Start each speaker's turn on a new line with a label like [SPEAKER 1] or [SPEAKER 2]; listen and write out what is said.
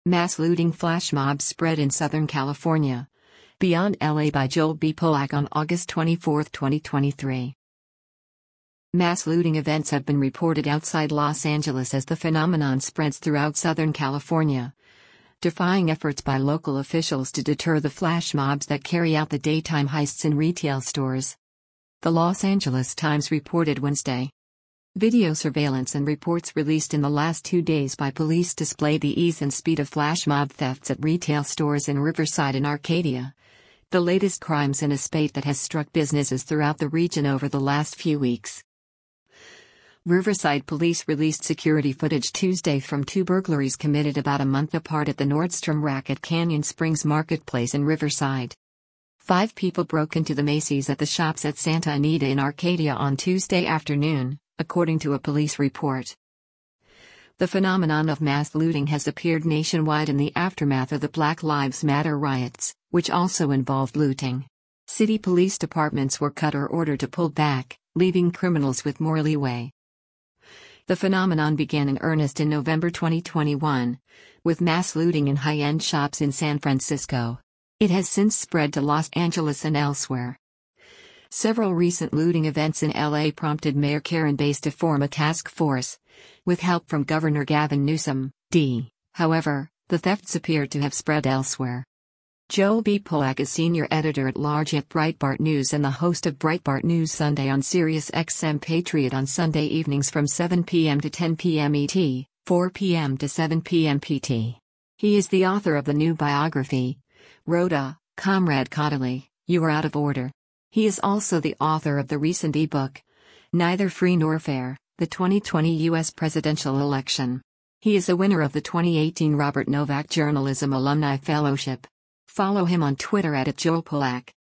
[SPEAKER 1] Mass looting flash mobs spread in Southern California. Beyond LA by Joel B. Polak on August 24, 2023. Mass looting events have been reported outside Los Angeles as the phenomenon spreads throughout Southern California, defying efforts by local officials to deter the flash mobs that carry out the daytime heists in retail stores. The Los Angeles Times reported Wednesday. Video surveillance and reports released in the last 2 days by police display the ease and speed of flash mob thefts at retail stores in Riverside and Arcadia, the latest crimes in a spate that has struck businesses throughout the region over the last few weeks. Riverside police released security footage Tuesday from 2 burglaries committed about a month apart at the Nordstrom Rack at Canyon Springs Marketplace in Riverside. 5 people broke into the Macy's at the shops at Santa Anita in Arcadia on Tuesday afternoon, according to a police report. The phenomenon of mass looting has appeared nationwide in the aftermath of the Black Lives Matter riots, which also involved looting. City police departments were cut or ordered to pull back, leaving criminals with more leeway. The phenomenon began in earnest in November 2021, with mass looting in high-end shops in San Francisco. It has since spread to Los Angeles and elsewhere. Several recent looting events in LA prompted Mayor Karen Bass to form a task force, with help from Governor Gavin Newsom, D. However, the thefts appear to have spread elsewhere. Joel B. Polak is senior editor-at-large at Breitbart News and the host of Breitbart News Sunday on Sirius XM Patriot on Sunday evenings from 7 p.m. to 10 p.m. ET, 4 p.m. to 7 p.m. PT. He is the author of the new biography, Rhoda, Comrade Caudalie, You Are Out of Order. He is also the author of the recent ebook, Neither Free Nor Fair, the 2020 U.S. Presidential Election. He is a winner of the 2018 Robert Novak Journalism Alumni Fellowship. Follow him on Twitter @JoelPolak.